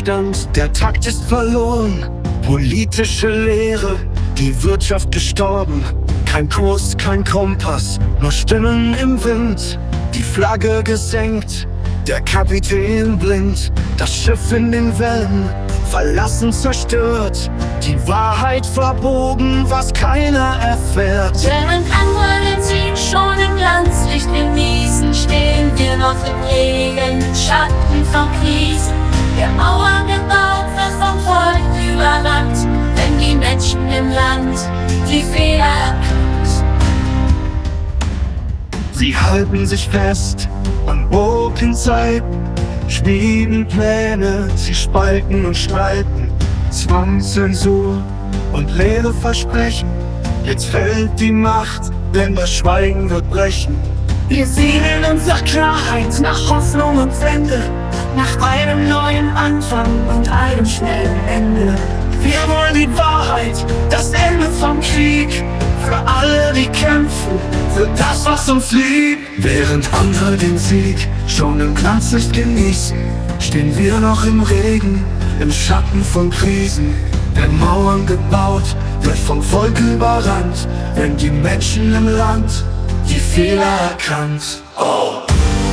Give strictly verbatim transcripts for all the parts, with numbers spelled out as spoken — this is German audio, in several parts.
Stillstand, der Takt ist verloren. Politische Leere, die Wirtschaft gestorben. Kein Kurs, kein Kompass, nur Stimmen im Wind. Die Flagge gesenkt, der Kapitän blind. Das Schiff in den Wellen, verlassen, zerstört. Die Wahrheit verbogen, was keiner erfährt. Während andere den Sieg schon im Glanzlicht genießen, stehen wir noch im Regen, im Schatten von Krisen. Der Mauern gebaut wird vom Volk überrannt, wenn die Menschen im Land die Fehler erkannt. Sie halten sich fest an Open-Zeiten, schmieden Pläne, sie spalten und streiten. Zwangszensur und leere Versprechen. Jetzt fällt die Macht, denn das Schweigen wird brechen. Wir sehnen uns nach Klarheit, nach Hoffnung und Wende, nach einem neuen Anfang und einem schnellen Ende. Wir wollen die Wahrheit, das Ende vom Krieg, für alle, die kämpfen, für das, was uns liebt. Während andere den Sieg schon im Glanzlicht genießen, stehen wir noch im Regen, im Schatten von Krisen. Denn Mauern gebaut, wird vom Volk überrannt, wenn die Menschen im Land die Fehler erkannt. Oh!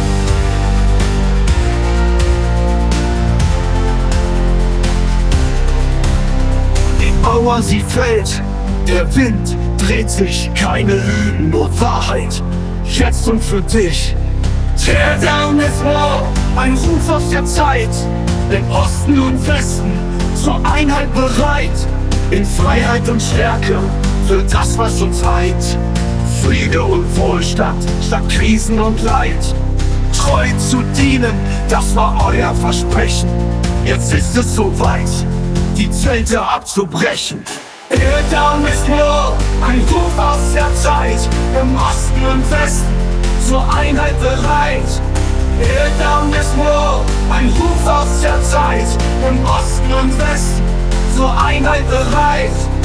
Die Mauer, sie fällt, der Wind dreht sich, keine Lügen, nur Wahrheit, jetzt und für dich. Tear down this wall, ein Ruf aus der Zeit, im Osten und Westen zur Einheit bereit, in Freiheit und Stärke für das, was uns eint. Friede und Wohlstand statt Krisen und Leid. Treu zu dienen, das war euer Versprechen. Jetzt ist es soweit, die Zelte abzubrechen. Tear down this wall, ein Ruf aus der Zeit, im Osten und Westen zur Einheit bereit. Tear down this wall, ein Ruf aus der Zeit, im Osten und Westen zur Einheit bereit.